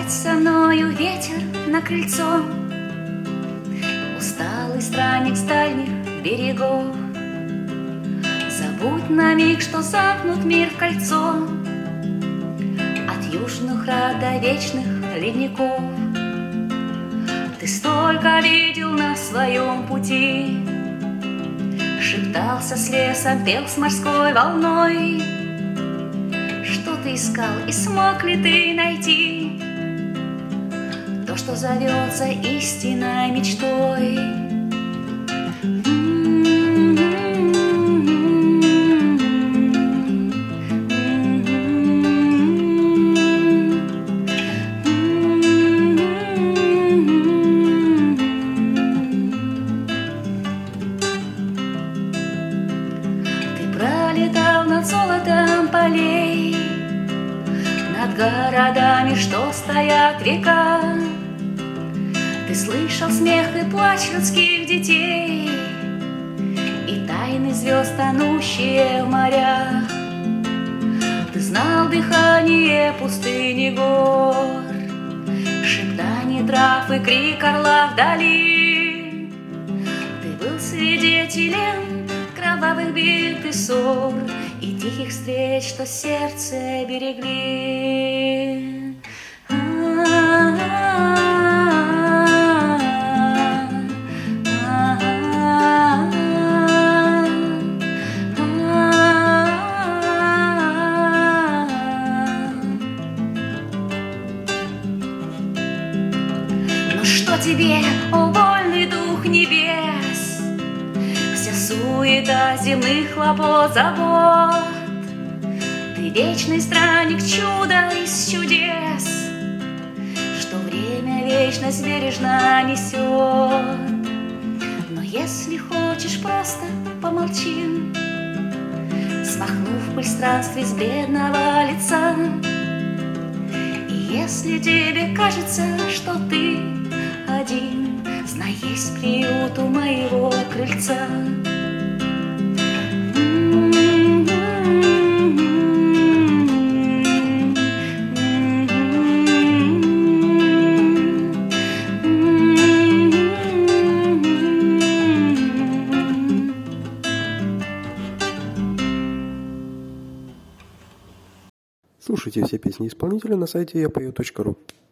Сядь со мною, ветер, на крыльцо, усталый странник с дальних берегов. Забудь на миг, что замкнут мир в кольцо, от южных рад до вечных ледников. Ты столько видел на своем пути, шептался с лесом, пел с морской волной. Что ты искал и смог ли ты найти то, что зовется истинной мечтой? Пролетал над золотом полей, над городами, что стоят века. Ты слышал смех и плач людских детей и тайны звезд, тонущие в морях. Ты знал дыхание пустыни гор, шептание трав и крик орла вдали. Ты был свидетелем кровавых бит и ссор и тихих встреч, что сердце берегли. Ну что тебе, о вольный дух небес, вся суета земных хлопот, забот? Ты вечный странник, чудо из чудес, что время вечность бережно несет. Но если хочешь, просто помолчим, смахнув пыль странствий с бледного лица. И если тебе кажется, что ты один, знай, есть приют у моего крыльца. Слушайте все песни исполнителя на сайте yapою.ru.